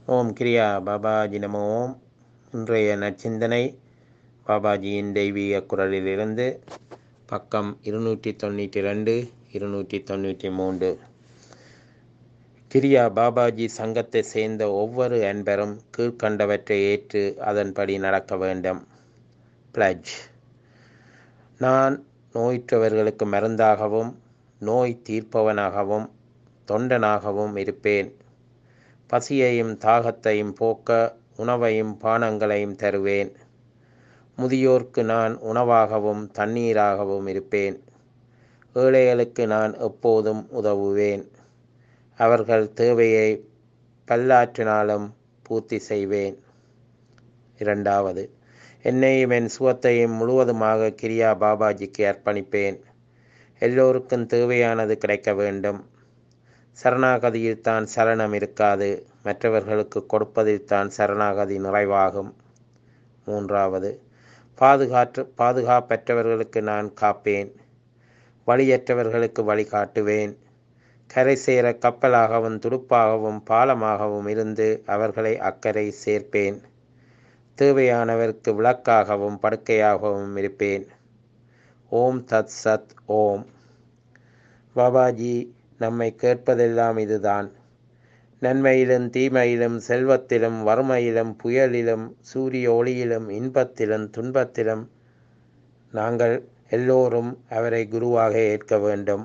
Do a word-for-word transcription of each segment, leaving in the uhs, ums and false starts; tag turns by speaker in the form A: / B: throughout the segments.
A: ஓம் கிரியா பாபாஜி நமோ ஓம். இன்றைய நற்சிந்தனை பாபாஜியின் தெய்வீக குரலிலிருந்து பக்கம் இருநூற்றி தொண்ணூற்றி ரெண்டு இருநூற்றி தொண்ணூற்றி மூன்று. கிரியா பாபாஜி சங்கத்தை சேர்ந்த ஒவ்வொரு அன்பரும் கீழ்கண்டவற்றை ஏற்று அதன்படி நடக்க வேண்டும். பிளட்ஜ். நான் நோயுற்றவர்களுக்கு மருந்தாகவும் நோய் தீர்ப்பவனாகவும் தொண்டனாகவும் இருப்பேன். பசியையும் தாகத்தையும் போக்க உணவையும் பானங்களையும் தருவேன். முதியோர்க்கு நான் உணவாகவும் தண்ணீராகவும் இருப்பேன். ஏழைகளுக்கு நான் எப்போதும் உதவுவேன். அவர்கள் தேவையை பல்லாற்றினாலும் பூர்த்தி செய்வேன். இரண்டாவது, என்னையும் என் சுகத்தையும் முழுவதுமாக கிரியா பாபாஜிக்கு அர்ப்பணிப்பேன். எல்லோருக்கும் தேவையானது கிடைக்க வேண்டும். சரணாகதியில் தான் சரணம் இருக்காது, மற்றவர்களுக்கு கொடுப்பதில் தான் சரணாகதி நிறைவாகும். மூன்றாவது, பாதுகாற்று பாதுகாப்பற்றவர்களுக்கு நான் காப்பேன். வழியற்றவர்களுக்கு வழிகாட்டுவேன். கரை சேர கப்பலாகவும் துடுப்பாகவும் பாலமாகவும் இருந்து அவர்களை அக்கறை சேர்ப்பேன். தேவையானவருக்கு விளக்காகவும் படுக்கையாகவும் இருப்பேன். ஓம் தத் சத் ஓம். பாபாஜி நம்மை கேட்பதெல்லாம் இதுதான். நன்மையிலும் தீமையிலும் செல்வத்திலும் வறுமையிலும் புயலிலும் சூரிய ஒளியிலும் இன்பத்திலும் துன்பத்திலும் நாங்கள் எல்லோரும் அவரை குருவாக ஏற்க வேண்டும்.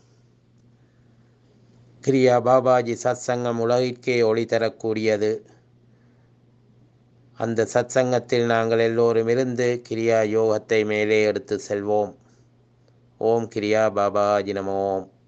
A: கிரியா பாபாஜி சத்சங்கம் உலகிற்கே ஒளி தரக்கூடியது. அந்த சத்சங்கத்தில் நாங்கள் எல்லோரும் இருந்து கிரியா யோகத்தை மேலே எடுத்து செல்வோம். ஓம் கிரியா பாபாஜி நமோ ஓம்.